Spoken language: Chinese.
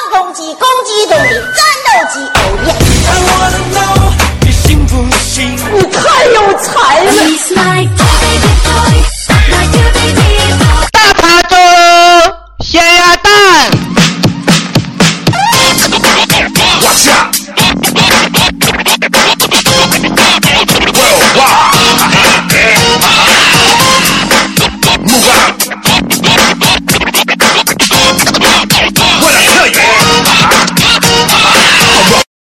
攻击，攻击中的战斗机，哦耶！ 你信不信？ 你太有才了。